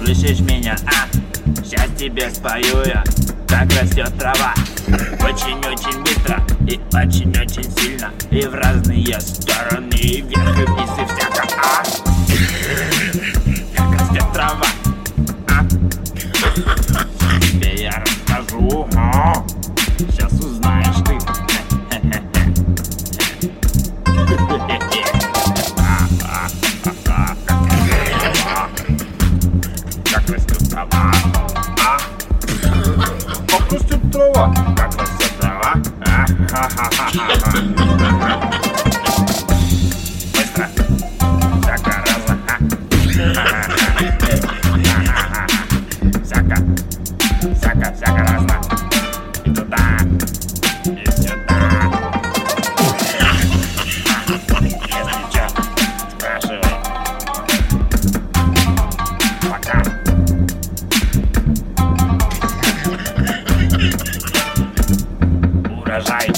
Слышишь меня, а? Сейчас тебе спою я, как растет трава. Очень-очень быстро и очень-очень сильно, и в разные стороны, и вверх, и вниз, и всяко, а? Как растет трава, а? Тебе я расскажу, а? Сейчас узнаешь ты. Как растет трава, а? Как растет трава, как растет трава, а? Быстро, всяко разно, всяко разно. И туда, и сюда. Если чё, спрашивай. Пока. Урожай.